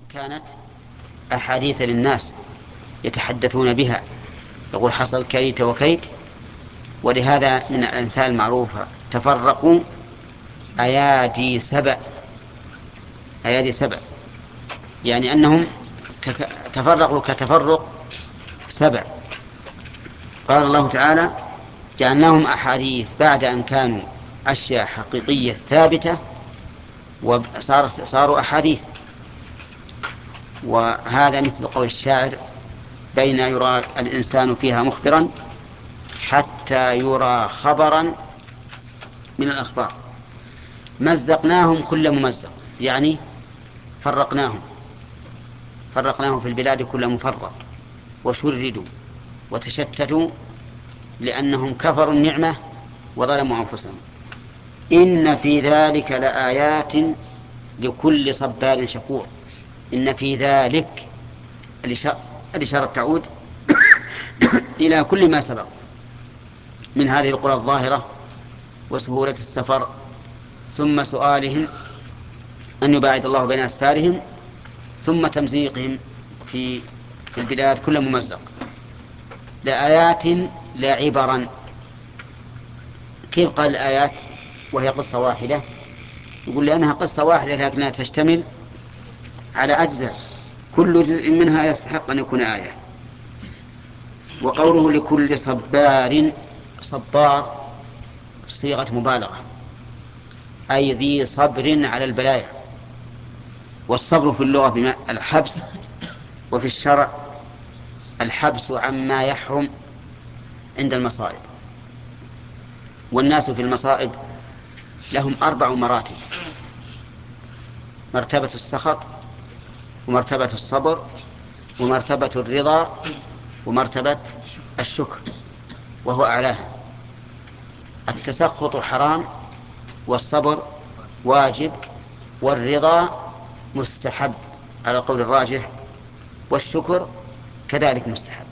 كانت أحاديث للناس يتحدثون بها، يقول حصل كيت وكيت. ولهذا من الأمثال المعروفة تفرقوا أيادي سبع، أيادي سبع، يعني أنهم تفرقوا كتفرق سبع. قال الله تعالى جعلناهم أحاديث بعد أن كانوا أشياء حقيقية ثابتة صاروا أحاديث. وهذا مثل قول الشاعر بين يرى الإنسان فيها مخبرا حتى يرى خبرا من الأخبار. مزقناهم كل ممزق، يعني فرقناهم في البلاد كل مفرق، وشردوا وتشتتوا لأنهم كفروا النعمة وظلموا أنفسهم. إن في ذلك لآيات لكل صبار شكور. إن في ذلك الإشارة تعود إلى كل ما سبق من هذه القرى الظاهرة وسهولة السفر، ثم سؤالهم أن يباعد الله بين أسفارهم، ثم تمزيقهم في البلاد كل ممزق. لآيات لعبرا. كيف قال الآيات وهي قصة واحدة؟ يقول لأنها قصة واحدة لكنها تشتمل على أجزاء، كل جزء منها يستحق أن يكون آية. وقوله لكل صبار، صبار صيغة مبالغة، أي ذي صبر على البلايا. والصبر في اللغة بمعنى الحبس، وفي الشرع الحبس عما يحرم عند المصائب. والناس في المصائب لهم 4 مراتب: مرتبة السخط، ومرتبة الصبر، ومرتبة الرضا، ومرتبة الشكر، وهو أعلاها. التسخط حرام، والصبر واجب، والرضا مستحب على القول الراجح، والشكر كذلك مستحب.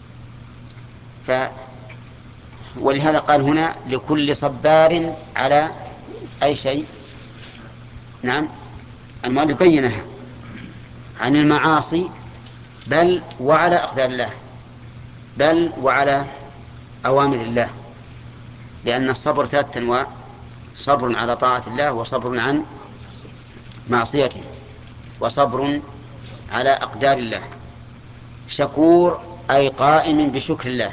ولهذا قال هنا لكل صبار على أي شيء. نعم، المؤلف بينها عن المعاصي، بل وعلى أقدار الله، بل وعلى أوامر الله. لأن الصبر 3 أنواع: صبر على طاعة الله، وصبر عن معصيته، وصبر على أقدار الله. شكور أي قائم بشكر الله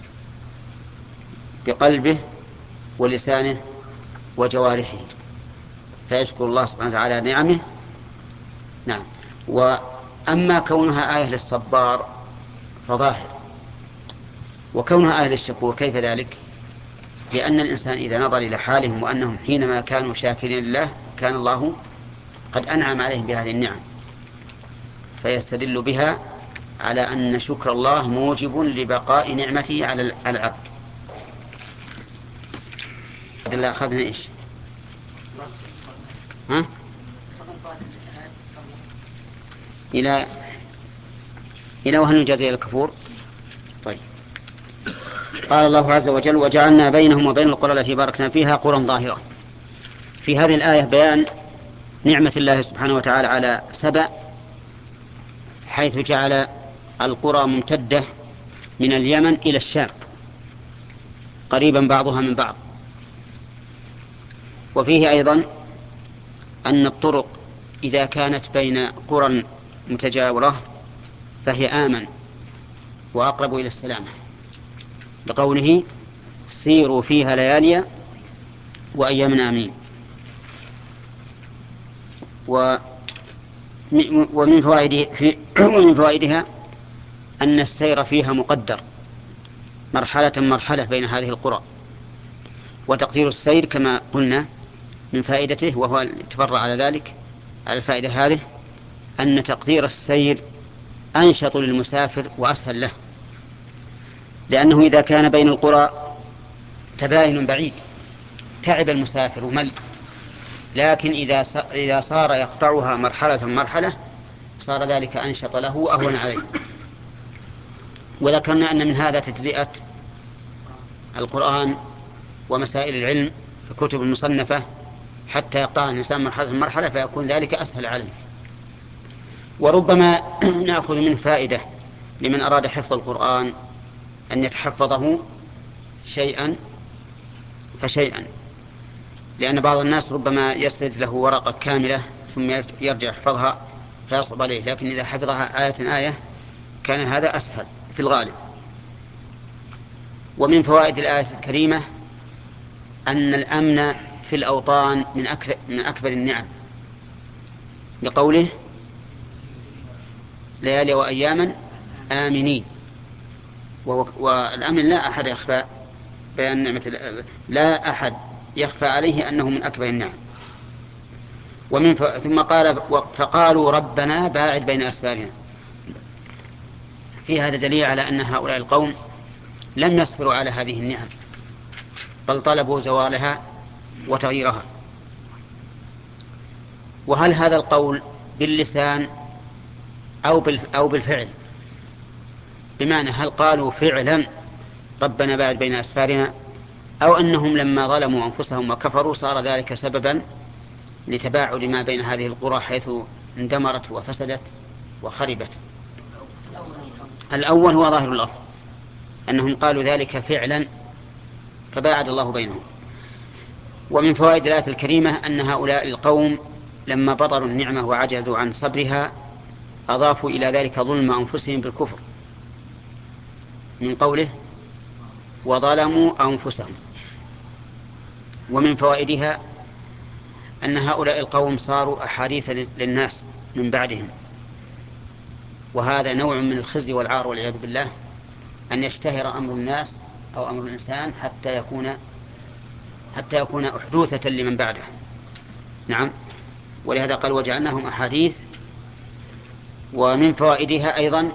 بقلبه ولسانه وجوارحه، فيشكر الله سبحانه وتعالى نعمه. نعم. وأما كونها آية للصبار فظاهر، وكونها آية للشكور كيف ذلك؟ لأن الإنسان إذا نظر إلى حالهم وأنهم حينما كانوا شاكرين لله كان الله قد أنعم عليهم بهذه النعم، فيستدل بها على أن شكر الله موجب لبقاء نعمته على العبد. الله أخذنا إيش؟ ها؟ إلى وهل نجازي الكفور. طيب. قال الله عز وجل وجعلنا بينهم وبين القرى التي باركنا فيها قرى ظاهرة. في هذه الآية بيان نعمة الله سبحانه وتعالى على سبأ، حيث جعل القرى ممتدة من اليمن إلى الشام قريبا بعضها من بعض. وفيه أيضا أن الطرق إذا كانت بين قرى متجاورة فهي آمن وأقرب إلى السلامة، لقوله سيروا فيها ليالي وأيام آمين. ومن فوائدها أن السير فيها مقدر مرحلة مرحلة بين هذه القرى. وتقدير السير كما قلنا من فائدته، وهو يتفرع على ذلك، على الفائدة هذه، أن تقدير السير أنشط للمسافر وأسهل له، لأنه إذا كان بين القرى تباين بعيد تعب المسافر ومل، لكن إذا صار يقطعها مرحلة مرحلة صار ذلك أنشط له وأهون عليه. وذكرنا أن من هذا تجزئة القرآن ومسائل العلم في الكتب المصنفة حتى يقطع الإنسان مرحلة مرحلة فيكون ذلك أسهل عليه. وربما نأخذ منه فائدة لمن أراد حفظ القرآن أن يتحفظه شيئا فشيئا، لأن بعض الناس ربما يسرد له ورقة كاملة ثم يرجع يحفظها فيصعب عليه، لكن إذا حفظها آية آية كان هذا أسهل في الغالب. ومن فوائد الآية الكريمة أن الأمن في الأوطان من أكبر النعم، لقوله ليالي وأياما آمنين. والأمن لا أحد يخفى بيان نعمة، لا أحد يخفى عليه أنه من أكبر النعم. ثم قال فقالوا ربنا باعد بين أسفارنا. في هذا دليل على أن هؤلاء القوم لم يصبروا على هذه النعم، بل طلبوا زوالها وتغييرها. وهل هذا القول باللسان أو بالفعل؟ بمعنى هل قالوا فعلا ربنا باعد بين أسفارنا، أو أنهم لما ظلموا أنفسهم وكفروا صار ذلك سببا لتباعد ما بين هذه القرى حيث اندمرت وفسدت وخربت؟ الأول هو ظاهر الأمر، أنهم قالوا ذلك فعلا فباعد الله بينهم. ومن فوائد الآية الكريمة أن هؤلاء القوم لما بطروا النعمة وعجزوا عن صبرها أضافوا إلى ذلك ظلم أنفسهم بالكفر، من قوله وظلموا أنفسهم. ومن فوائدها أن هؤلاء القوم صاروا أحاديث للناس من بعدهم، وهذا نوع من الخزي والعار والعياذ بالله، أن يشتهر أمر الناس أو أمر الإنسان حتى يكون أحدوثة لمن بعده. نعم، ولهذا قال وجعلناهم أحاديث. ومن فوائدها أيضا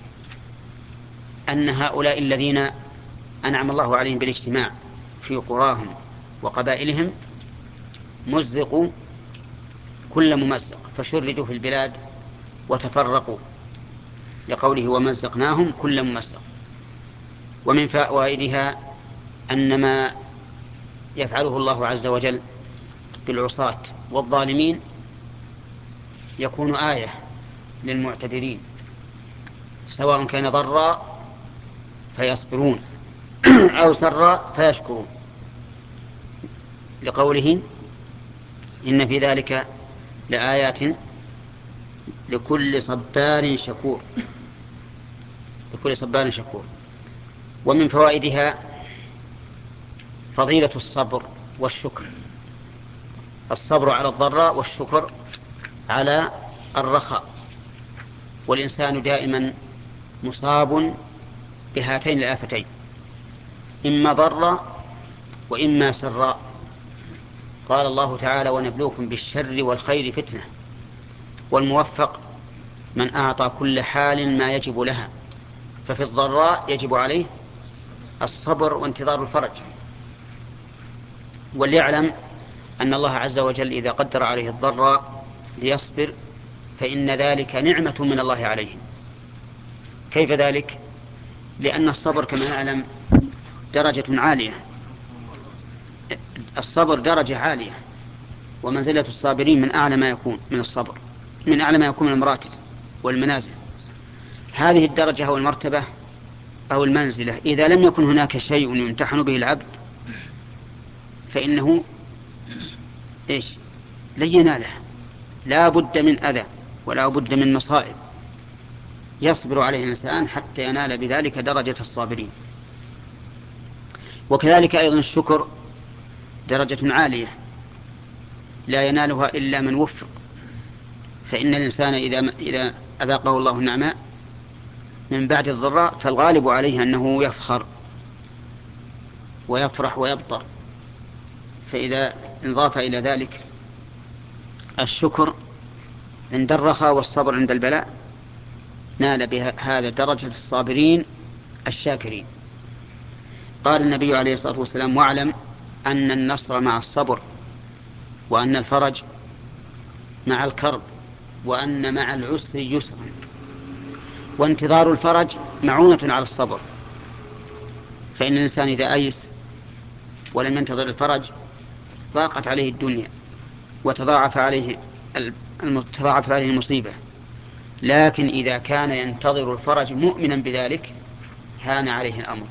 أن هؤلاء الذين أنعم الله عليهم بالاجتماع في قراهم وقبائلهم مزقوا كل ممزق، فشردوا في البلاد وتفرقوا، لقوله ومزقناهم كل ممزق. ومن فوائدها أن ما يفعله الله عز وجل بالعصاة والظالمين يكون آية للمعتبرين، سواء كان ضرا فيصبرون أو سرا فيشكرون، لقوله إن في ذلك لآيات لكل صبار شكور، لكل صبار شكور. ومن فوائدها فضيلة الصبر والشكر، الصبر على الضراء والشكر على الرخاء، والإنسان دائما مصاب بهاتين الآفتين، إما ضرا وإما سراء. قال الله تعالى ونبلوكم بالشر والخير فتنة، والموفق من أعطى كل حال ما يجب لها، ففي الضراء يجب عليه الصبر وانتظار الفرج، وليعلم أن الله عز وجل إذا قدر عليه الضراء ليصبر فإن ذلك نعمة من الله عليه. كيف ذلك؟ لأن الصبر كما نعلم درجة عالية، الصبر درجة عالية، ومنزلة الصابرين من أعلى ما يكون من الصبر، من أعلى ما يكون من المراتب والمنازل. هذه الدرجة أو المرتبة أو المنزلة إذا لم يكن هناك شيء يمتحن به العبد فإنه لن يناله، لا بد من أذى ولا بد من مصائب يصبر عليه الإنسان حتى ينال بذلك درجة الصابرين. وكذلك أيضا الشكر درجة عالية لا ينالها إلا من وفق، فإن الإنسان إذا أذاقه الله النعماء من بعد الضراء فالغالب عليه أنه يفخر ويفرح ويبطر، فإذا انضاف إلى ذلك الشكر عند الرخاء والصبر عند البلاء نال بهذا درجة الصابرين الشاكرين. قال النبي عليه الصلاة والسلام واعلم أن النصر مع الصبر، وأن الفرج مع الكرب، وأن مع العسر يسرا. وانتظار الفرج معونة على الصبر، فإن الإنسان إذا أيس ولم ينتظر الفرج ضاقت عليه الدنيا وتضاعف عليه المصيبة. لكن إذا كان ينتظر الفرج مؤمنا بذلك هان عليه الأمر.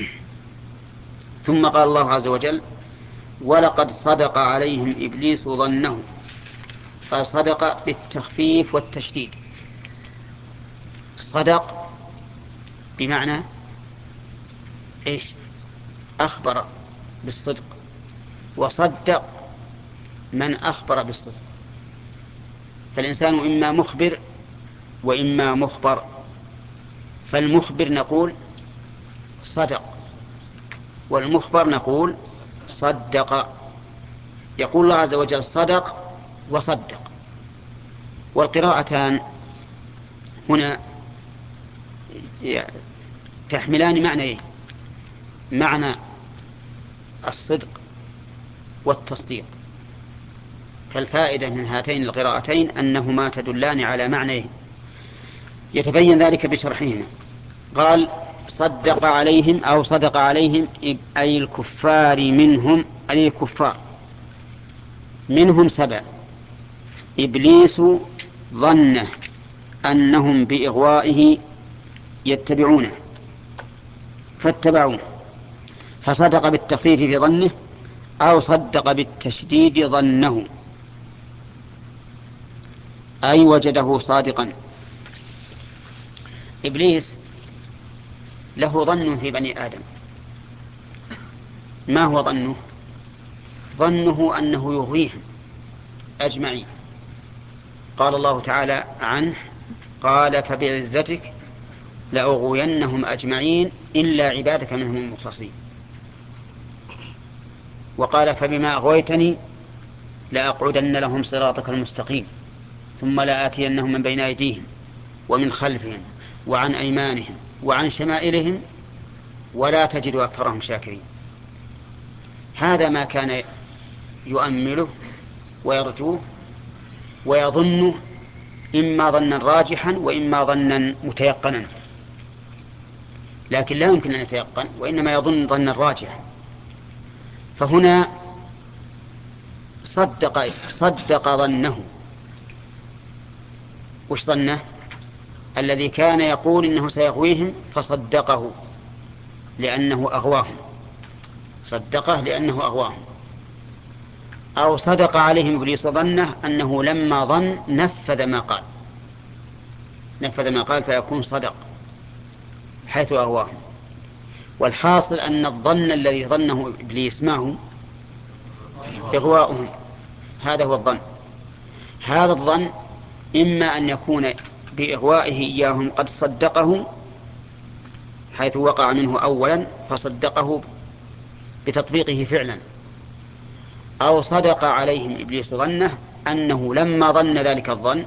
ثم قال الله عز وجل: ولقد صدق عليهم إبليس ظنه. قال صدق بالتخفيف والتشديد. صدق بمعنى إيش؟ أخبر بالصدق، وصدق من أخبر بالصدق. فالإنسان إما مخبر وإما مخبر. فالمخبر نقول صدق، والمخبر نقول صدق. يقول الله عز وجل صدق وصدق. والقراءتان هنا تحملان معنيين: معنى الصدق والتصديق. فالفائدة من هاتين القراءتين أنهما تدلان على معنيين يتبين ذلك بشرحهما. قال صدق عليهم أو صدق عليهم أي الكفار منهم، أي الكفار منهم 7. إبليس ظنه أنهم بإغوائه يتبعونه فاتبعوه، فصدق بالتخفيف في ظنه أو صدق بالتشديد ظنه، أي وجده صادقا. إبليس له ظن في بني آدم. ما هو ظنه؟ ظنه أنه يغويهم أجمعين. قال الله تعالى عنه: قال فبعزتك لأغوينهم أجمعين إلا عبادك منهم المخلصين. وقال فبما أغويتني لأقعدن لهم صراطك المستقيم ثم لآتينهم من بين أيديهم ومن خلفهم وعن أيمانهم وعن شمائلهم ولا تجد أكثرهم شاكرين. هذا ما كان يؤمله ويرجوه ويظنه، إما ظنا راجحا وإما ظنا متيقنا، لكن لا يمكن أن يتيقن، وإنما يظن ظنا راجحا. فهنا صدق ظنه. وش ظنه؟ الذي كان يقول إنه سيغويهم فصدقه لأنه أغواهم، صدقه لأنه أغواهم. أو صدق عليهم إبليس ظنه أنه لما ظن نفذ ما قال فيكون صدق حيث أغواهم. والحاصل أن الظن الذي ظنه إبليس ما هو؟ إغواؤهم. هذا هو الظن. هذا الظن إما أن يكون بإغوائه إياهم قد صدقه حيث وقع منه أولا فصدقه بتطبيقه فعلا، أو صدق عليهم إبليس ظنه أنه لما ظن ذلك الظن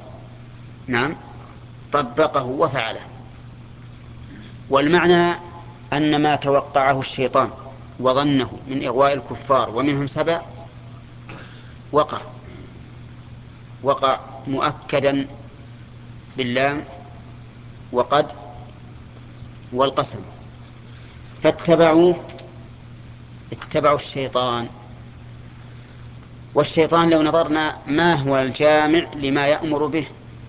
طبقه وفعله. والمعنى أن ما توقعه الشيطان وظنه من إغواء الكفار ومنهم 7 وقع مؤكدا باللام وقد والقسم. فاتبعوا الشيطان. والشيطان لو نظرنا ما هو الجامع لما يأمر به؟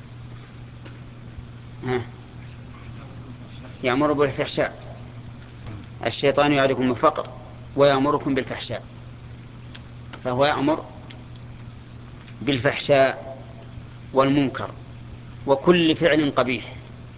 يأمر بالفحشاء. الشيطان يعدكم الفقر ويأمركم بالفحشاء، فهو يأمر بالفحشاء والمنكر وكل فعل قبيح.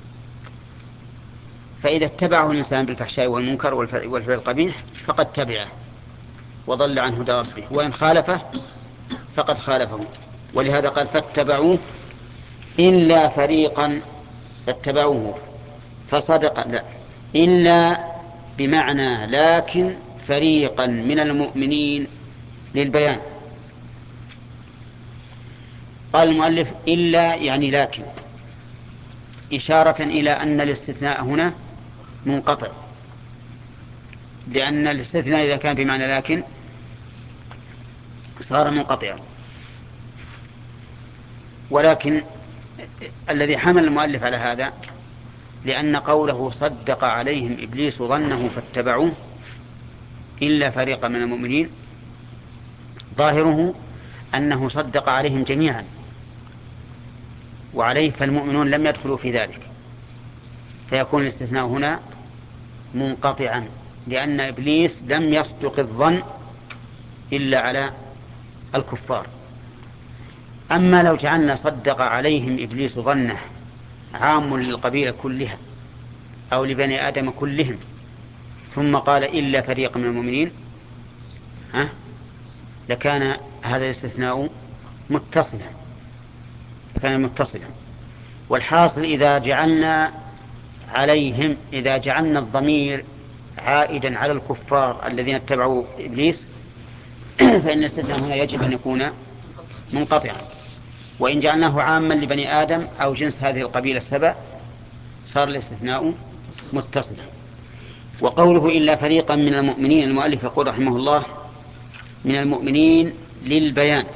فإذا اتبعه الإنسان بالفحشاء والمنكر والفعل القبيح فقد تبعه وضل عن هدى ربه، وإن خالفه فقد خالفه. ولهذا قال فاتبعوه إلا فريقا، فاتبعوه فصدق، لا، إلا بمعنى لكن فريقا من المؤمنين للبيان. قال المؤلف إلا يعني لكن، إشارة إلى أن الاستثناء هنا منقطع، لأن الاستثناء إذا كان بمعنى لكن صار منقطعا. ولكن الذي حمل المؤلف على هذا لأن قوله صدق عليهم إبليس ظنه فاتبعوه إلا فريقا من المؤمنين ظاهره أنه صدق عليهم جميعا، وعليه فالمؤمنون لم يدخلوا في ذلك، فيكون الاستثناء هنا منقطعا، لأن إبليس لم يصدق الظن إلا على الكفار. أما لو جعلنا صدق عليهم إبليس ظنه عام للقبيلة كلها أو لبني آدم كلهم، ثم قال إلا فريق من المؤمنين، لكان هذا الاستثناء متصلا، والحاصل إذا جعلنا الضمير عائدا على الكفار الذين اتبعوا إبليس فإن الاستثناء هنا يجب أن يكون منقطعا. وإن جعلناه عاما لبني آدم أو جنس هذه القبيلة السبع صار الاستثناء متصلا. وقوله إلا فريقا من المؤمنين، المؤلف يقول رحمه الله من المؤمنين للبيان.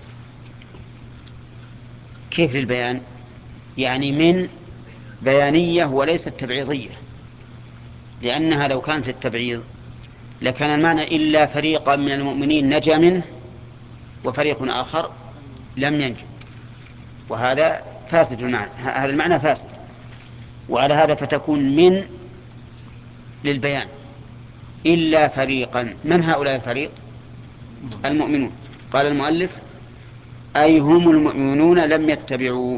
كيف للبيان؟ يعني من بيانية وليست تبعيضية، لأنها لو كانت التبعيض لكان المعنى إلا فريقا من المؤمنين نجا منه وفريق آخر لم ينجو، وهذا فاسد المعنى، هذا المعنى فاسد. وعلى هذا فتكون من للبيان إلا فريقا. من هؤلاء الفريق؟ المؤمنون. قال المؤلف أي هم المؤمنون لم يتبعوه.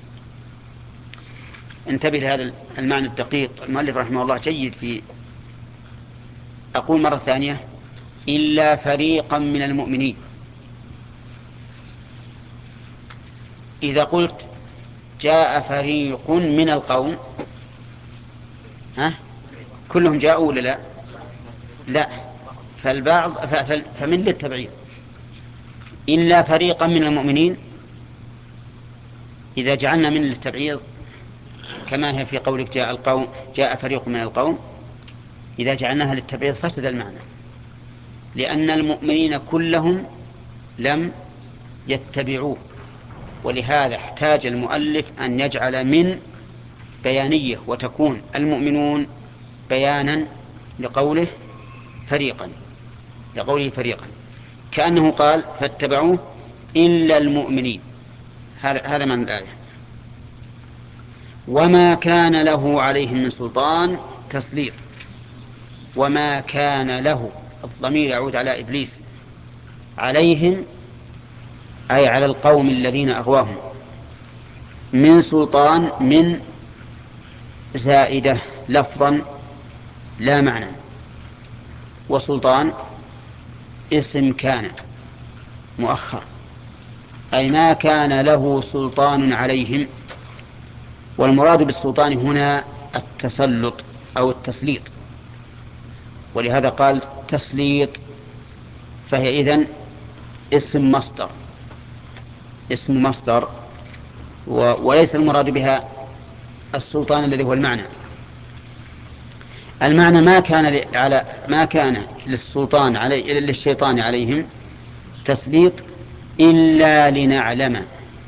انتبه لهذا المعنى الدقيق، المؤلف رحمه الله جيد في. أقول مرة ثانية إلا فريقا من المؤمنين. إذا قلت جاء فريق من القوم كلهم جاءوا ولا لا؟ فالبعض فمن للتبعيض. إلا فريقا من المؤمنين إذا جعلنا من للتبعيض كما هي في قولك جاء فريق من القوم، إذا جعلناها للتبعيض فسد المعنى، لأن المؤمنين كلهم لم يتبعوه. ولهذا احتاج المؤلف أن يجعل من بيانية وتكون المؤمنون بيانا لقوله فريقا، كأنه قال فاتبعوه إلا المؤمنين. هذا من الآية. وما كان له عليهم من سلطان تسليط. وما كان له، الضمير يعود على إبليس، عليهم أي على القوم الذين أغواهم، من سلطان، من زائدة لفظا لا معنى، وسلطان اسم كان مؤخر، أي ما كان له سلطان عليهم. والمراد بالسلطان هنا التسلط أو التسليط، ولهذا قال تسليط، فهي إذن اسم مصدر وليس المراد بها السلطان الذي هو المعنى. ما كان للشيطان عليهم تسليط إلا لنعلم.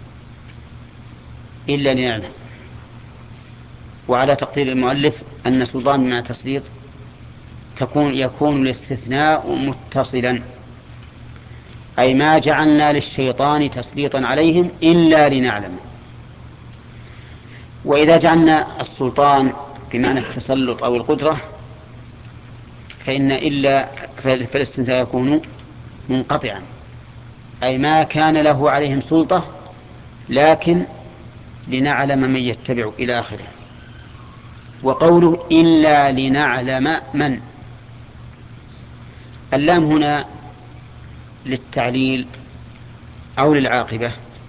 وعلى تقدير المؤلف أن سلطان مع تسليط يكون الاستثناء متصلا، أي ما جعلنا للشيطان تسليطا عليهم إلا لنعلم. وإذا جعلنا السلطان بمعنى التسلط أو القدرة فالاستثناء يكون منقطعا، أي ما كان له عليهم سلطة لكن لنعلم من يتبع إلى آخره. وقوله إلا لنعلم من، اللام هنا للتعليل أو للعاقبة،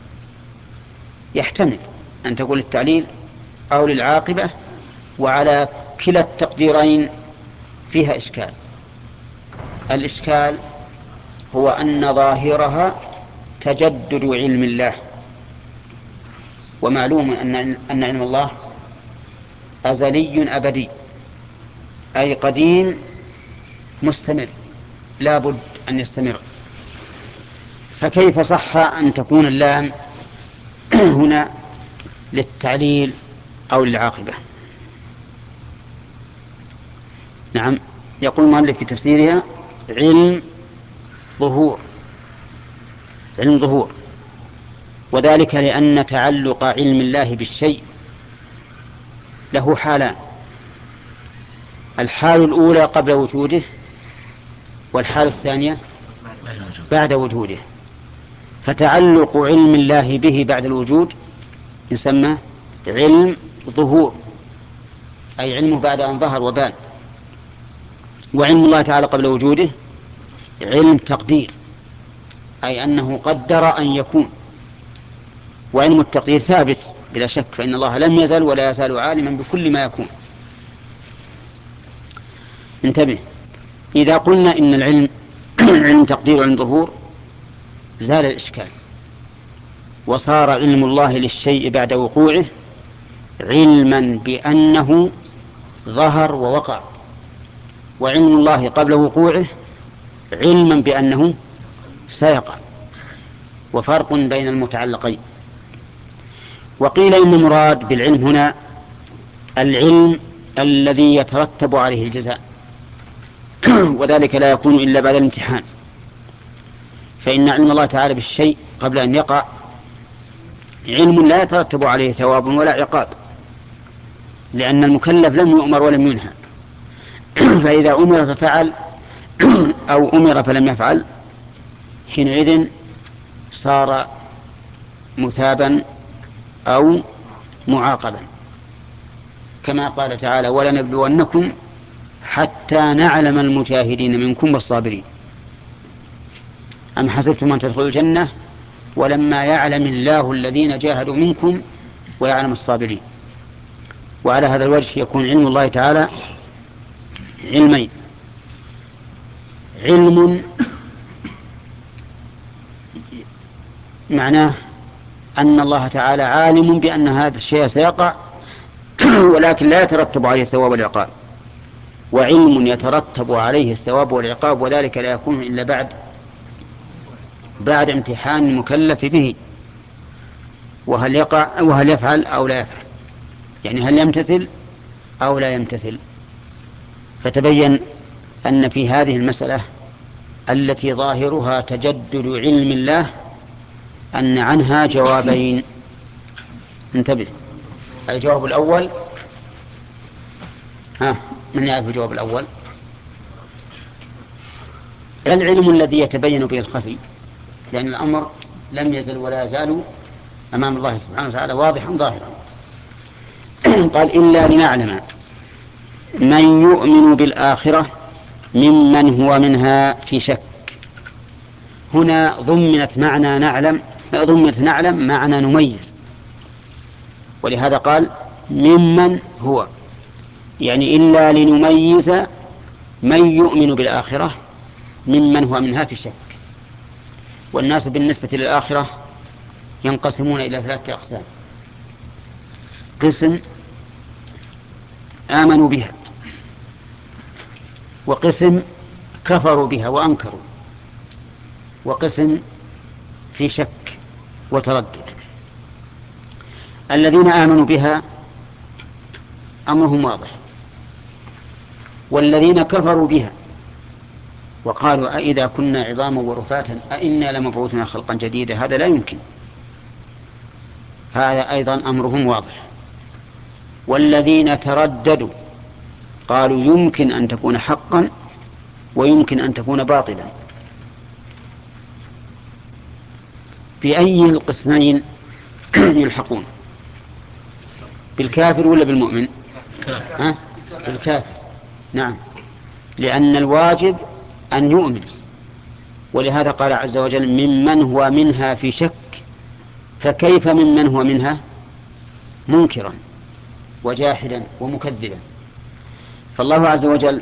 يحتمل أن تقول للتعليل أو للعاقبة، وعلى كلا التقديرين فيها إشكال. الإشكال هو أن ظاهرها تجدد علم الله، ومعلوم أن علم الله أزلي أبدي، أي قديم مستمر لا بد أن يستمر. فكيف صح أن تكون اللام هنا للتعليل أو للعاقبة؟ نعم، يقول المؤلف في تفسيرها علم ظهور. وذلك لأن تعلق علم الله بالشيء له حالان: الحال الأولى قبل وجوده، والحال الثانية بعد وجوده. فتعلق علم الله به بعد الوجود يسمى علم ظهور، أي علمه بعد أن ظهر وبان. وعلم الله تعالى قبل وجوده علم تقدير، أي أنه قدر أن يكون. وعلم التقدير ثابت بلا شك، فإن الله لم يزل ولا يزال عالما بكل ما يكون. انتبه، إذا قلنا إن العلم علم تقدير وعلم ظهور زال الإشكال، وصار علم الله للشيء بعد وقوعه علما بأنه ظهر ووقع، وعلم الله قبل وقوعه علما بأنه سيقع، وفرق بين المتعلقين. وقيل إن المراد بالعلم هنا العلم الذي يترتب عليه الجزاء وذلك لا يكون إلا بعد الامتحان، فإن علم الله تعالى بالشيء قبل أن يقع علم لا يترتب عليه ثواب ولا عقاب، لأن المكلف لم يؤمر ولم ينهى فإذا أمر ففعل أو أمر فلم يفعل حينئذ صار مثابا أو معاقبا، كما قال تعالى: ولنبلونكم حتى نعلم المجاهدين منكم والصابرين. أم حسبتم أن تدخلوا الجنة ولما يعلم الله الذين جاهدوا منكم ويعلم الصابرين. وعلى هذا الوجه يكون علم الله تعالى علمين: علم معناه أن الله تعالى عالم بأن هذا الشيء سيقع ولكن لا يترتب عليه الثواب والعقاب، وعلم يترتب عليه الثواب والعقاب، وذلك لا يكون إلا بعد امتحان المكلف به، وهل يقع وهل يفعل أو لا يفعل، يعني هل يمتثل أو لا يمتثل. فتبين أن في هذه المسألة التي ظاهرها تجدد علم الله أن عنها جوابين. انتبه، الجواب الأول، من يعرف الجواب الأول؟ العلم الذي يتبين به الخفي، لأن الأمر لم يزل ولا يزال أمام الله سبحانه وتعالى واضحا ظاهرا. قال: إلا لنعلم من يؤمن بالآخرة ممن هو منها في شك. هنا ضمنت نعلم معنى نميز، ولهذا قال ممن هو، يعني إلا لنميز من يؤمن بالآخرة ممن هو منها في شك. والناس بالنسبة للآخرة ينقسمون إلى 3 أقسام: قسم آمنوا بها، وقسم كفروا بها وأنكروا، وقسم في شك وتردد. الذين آمنوا بها أمرهم واضح، والذين كفروا بها وقالوا أئذا كنا عظاما ورفاتا أئنا لمبعوثنا خلقا جديدا هذا لا يمكن، هذا أيضا أمرهم واضح. والذين ترددوا قالوا يمكن أن تكون حقا ويمكن أن تكون باطلا. بأي القسمين يلحقون؟ بالكافر ولا بالمؤمن؟ بالكافر، نعم، لأن الواجب أن يؤمن. ولهذا قال عز وجل ممن هو منها في شك، فكيف ممن هو منها منكرا وجاحدا ومكذبا؟ فالله عز وجل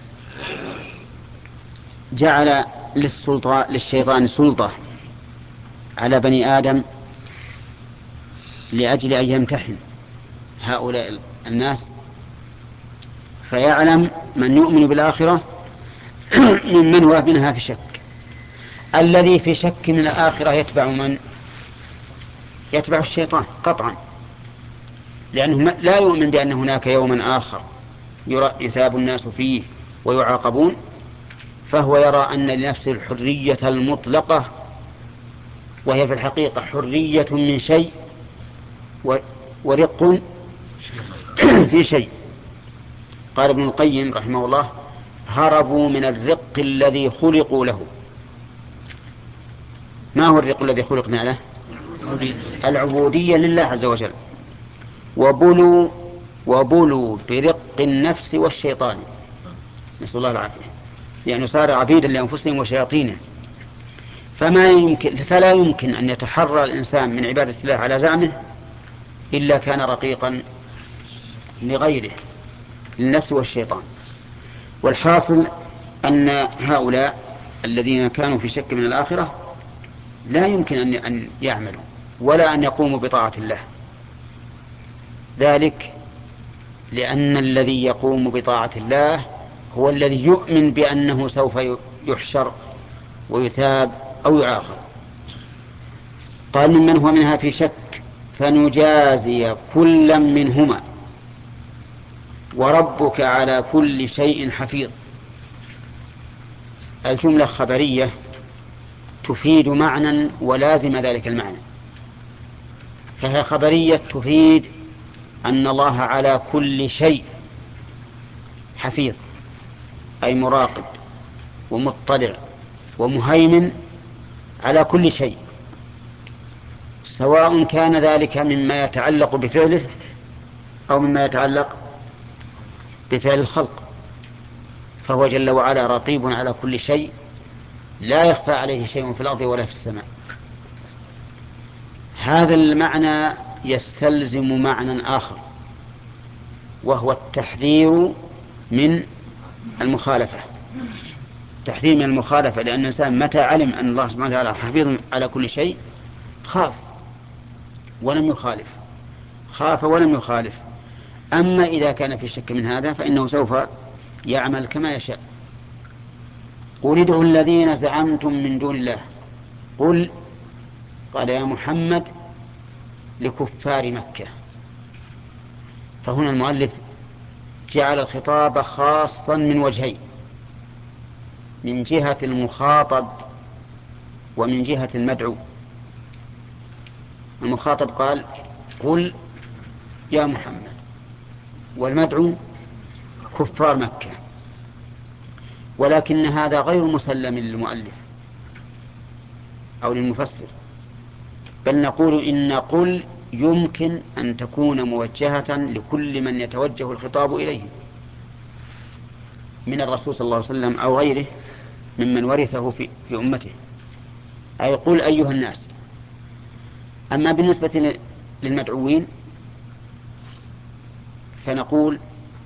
جعل للشيطان سلطة على بني آدم لأجل أن يمتحن هؤلاء الناس، فيعلم من يؤمن بالآخرة ممن هو منها في شك. الذي في شك من الآخرة يتبع من؟ يتبع الشيطان قطعا، لأنه لا يؤمن بأن هناك يوما آخر يثاب الناس فيه ويعاقبون، فهو يرى أن لنفسه الحرية المطلقة وهي في الحقيقة حرية من شيء ورق في شيء. قال ابن القيم رحمه الله: هربوا من الرق الذي خلقوا له. ما هو الرق الذي خلقنا له؟ العبودية لله عز وجل. وبلوا برق النفس والشيطان، نسأل الله العافية، يعني صار عبيدا لأنفسهم وشياطينهم. فلا يمكن أن يتحرى الإنسان من عبادة الله على زعمه إلا كان رقيقا لغيره، للنفس والشيطان. والحاصل أن هؤلاء الذين كانوا في شك من الآخرة لا يمكن أن يعملوا ولا أن يقوموا بطاعة الله، ذلك لأن الذي يقوم بطاعة الله هو الذي يؤمن بأنه سوف يحشر ويثاب أو يعاقب. قال: ممن هو منها في شك فنجازي كلا منهما وربك على كل شيء حفيظ. الجملة خبرية تفيد معنى ولازم ذلك المعنى، فهي خبرية تفيد أن الله على كل شيء حفيظ، أي مراقب ومطلع ومهيمن على كل شيء، سواء كان ذلك مما يتعلق بفعله أو مما يتعلق بفعل الخلق، فهو جل وعلا رقيب على كل شيء، لا يخفى عليه شيء في الأرض ولا في السماء. هذا المعنى يستلزم معنى آخر، وهو التحذير من المخالفة. التحذير من المخالفة، لأن الإنسان متى علم أن الله سبحانه وتعالى حفيظ على كل شيء خاف ولم يخالف. أما إذا كان في شك من هذا فإنه سوف يعمل كما يشاء. قل ادعوا الذين زعمتم من دون الله. قل، قال يا محمد لكفار مكة. فهنا المؤلف جعل الخطاب خاصا من وجهين: من جهة المخاطب ومن جهة المدعو. المخاطب قال: قل يا محمد، والمدعو كفار مكة. ولكن هذا غير مسلم للمؤلف أو للمفسر، بل نقول إن قل يمكن أن تكون موجهة لكل من يتوجه الخطاب إليه من الرسول صلى الله عليه وسلم أو غيره ممن ورثه في أمته، أي قل أيها الناس. أما بالنسبة للمدعوين فنقول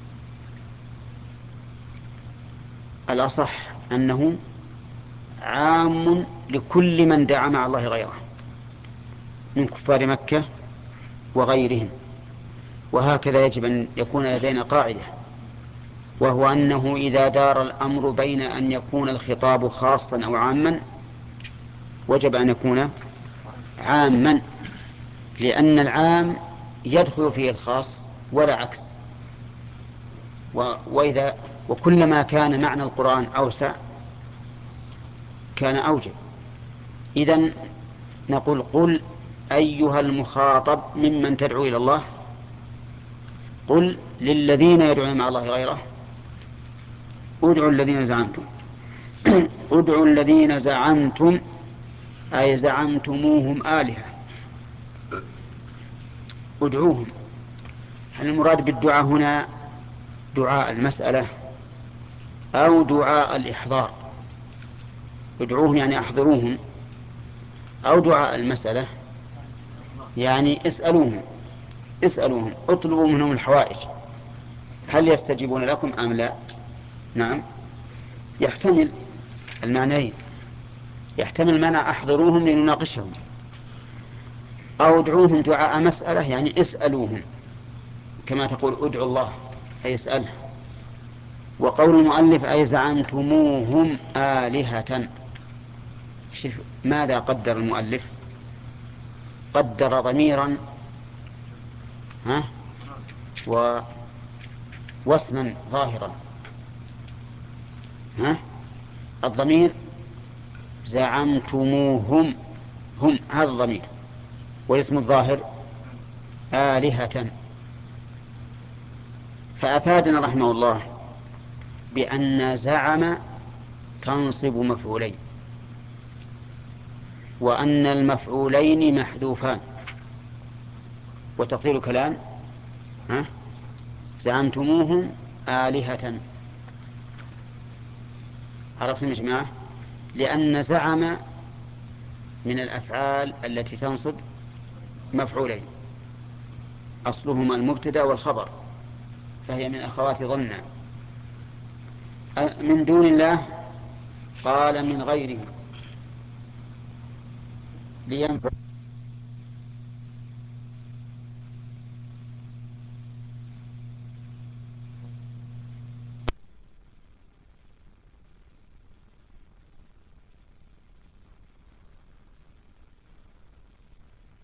الأصح أنه عام لكل من دعا مع الله غيره من كفار مكة وغيرهم. وهكذا يجب أن يكون لدينا قاعدة، وهو أنه إذا دار الأمر بين أن يكون الخطاب خاصا أو عاما وجب أن يكون عاما، لأن العام يدخل فيه الخاص ولا عكس. وكلما كان معنى القرآن أوسع كان أوجب. إذن نقول: قل أيها المخاطب ممن تدعو إلى الله، قل للذين يدعون مع الله غيره ادعوا الذين زعمتم. ادعوا الذين زعمتم أي زعمتموهم آلهة، ادعوهم. هل المراد بالدعاء هنا دعاء المسألة أو دعاء الإحضار؟ ادعوهم يعني أحضروهم، أو دعاء المسألة يعني اسألوهم اطلبوا منهم الحوائج، هل يستجيبون لكم أم لا؟ نعم، يحتمل المعنيين. يحتمل معنى أحضروهم لنناقشهم، أو ادعوهم دعاء مسألة يعني اسألوهم، كما تقول ادعوا الله أي اسأله. وقول المؤلف أي زعمتموهم آلهة، ماذا قدر المؤلف؟ قدر ضميرا واسما ظاهرا. الضمير زعمتموهم هم هذا الضمير، والاسم الظاهر آلهة. فأفادنا رحمه الله بأن زعم تنصب مفعولين، وأن المفعولين محذوفان. وتقدير الكلام زعمتموهم آلهة. عرفتم يا جماعة؟ لأن زعم من الأفعال التي تنصب مفعولين، أصلهما المبتدأ والخبر، فهي من أخوات ظن. من دون الله قال من غيره لينفع